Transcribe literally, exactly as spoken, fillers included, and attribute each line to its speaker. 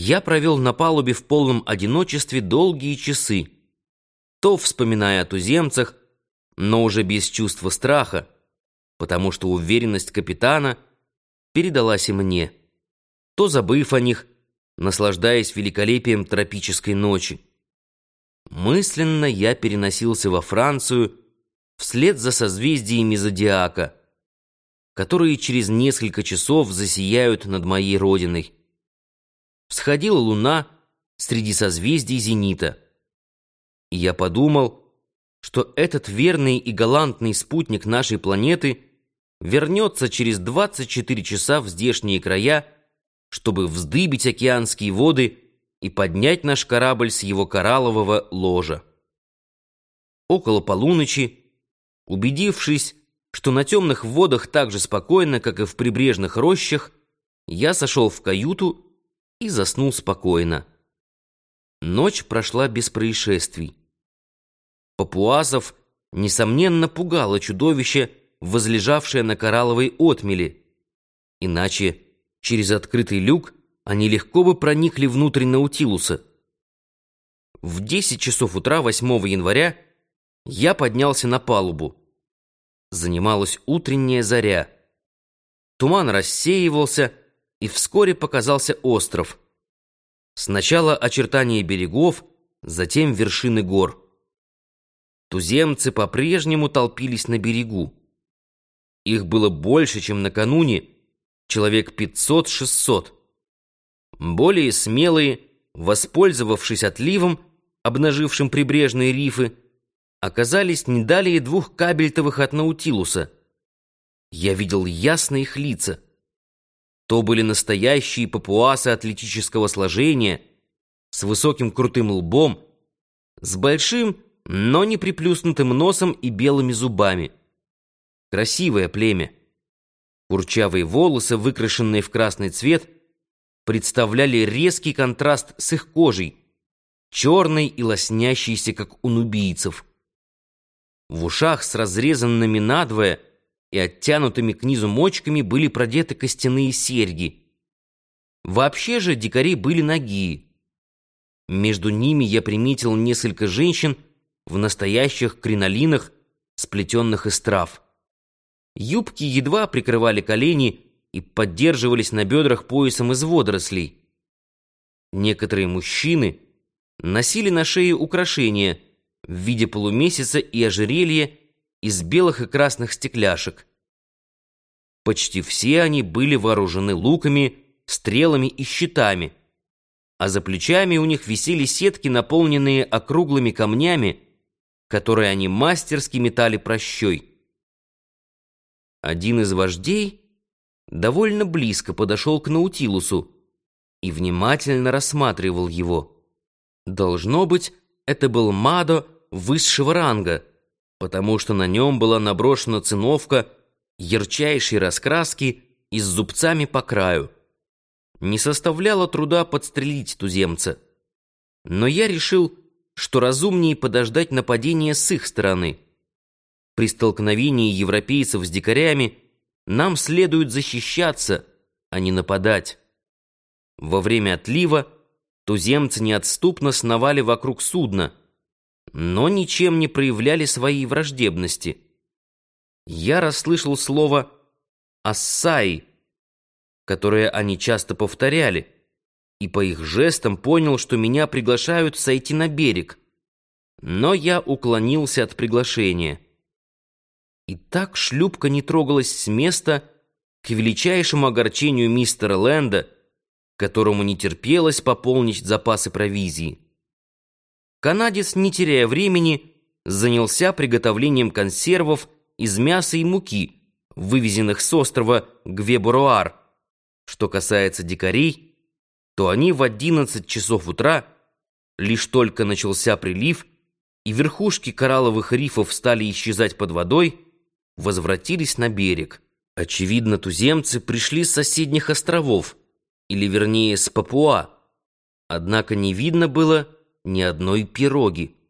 Speaker 1: Я провел на палубе в полном одиночестве долгие часы, то вспоминая о туземцах, но уже без чувства страха, потому что уверенность капитана передалась и мне, то забыв о них, наслаждаясь великолепием тропической ночи. Мысленно я переносился во Францию вслед за созвездиями зодиака, которые через несколько часов засияют над моей родиной. Всходила луна среди созвездий зенита, и я подумал, что этот верный и галантный спутник нашей планеты вернется через двадцать четыре часа в здешние края, чтобы вздыбить океанские воды и поднять наш корабль с его кораллового ложа. Около полуночи, убедившись, что на темных водах так же спокойно, как и в прибрежных рощах, я сошел в каюту и заснул спокойно. Ночь прошла без происшествий. Папуасов, несомненно, пугало чудовище, возлежавшее на коралловой отмели, иначе через открытый люк они легко бы проникли внутрь Наутилуса. В десять часов утра восьмого января я поднялся на палубу. Занималась утренняя заря. Туман рассеивался, и вскоре показался остров. Сначала очертания берегов, затем вершины гор. Туземцы по-прежнему толпились на берегу. Их было больше, чем накануне, человек пятьсот-шестьсот. Более смелые, воспользовавшись отливом, обнажившим прибрежные рифы, оказались не далее двух кабельтовых от Наутилуса. Я видел ясно их лица. То были настоящие папуасы атлетического сложения, с высоким крутым лбом, с большим, но не приплюснутым носом и белыми зубами. Красивое племя. Курчавые волосы, выкрашенные в красный цвет, представляли резкий контраст с их кожей, черной и лоснящейся, как у нубийцев. В ушах с разрезанными надвое и оттянутыми к низу мочками были продеты костяные серьги. Вообще же дикари были нагие. Между ними я приметил несколько женщин в настоящих кринолинах, сплетенных из трав. Юбки едва прикрывали колени и поддерживались на бедрах поясом из водорослей. Некоторые мужчины носили на шее украшения в виде полумесяца и ожерелья из белых и красных стекляшек. Почти все они были вооружены луками, стрелами и щитами, а за плечами у них висели сетки, наполненные округлыми камнями, которые они мастерски метали прощой. Один из вождей довольно близко подошел к Наутилусу и внимательно рассматривал его. Должно быть, это был Мадо высшего ранга, потому что на нем была наброшена циновка ярчайшей раскраски и с зубцами по краю. Не составляло труда подстрелить туземца. Но я решил, что разумнее подождать нападения с их стороны. При столкновении европейцев с дикарями нам следует защищаться, а не нападать. Во время отлива туземцы неотступно сновали вокруг судна, но ничем не проявляли своей враждебности. Я расслышал слово «ассай», которое они часто повторяли, и по их жестам понял, что меня приглашают сойти на берег. Но я уклонился от приглашения. И так шлюпка не трогалась с места, к величайшему огорчению мистера Лэнда, которому не терпелось пополнить запасы провизии. Канадец, не теряя времени, занялся приготовлением консервов из мяса и муки, вывезенных с острова Гвеборуар. Что касается дикарей, то они в одиннадцать часов утра, лишь только начался прилив, и верхушки коралловых рифов стали исчезать под водой, возвратились на берег. Очевидно, туземцы пришли с соседних островов, или вернее с Папуа, однако не видно было ни одной пироги.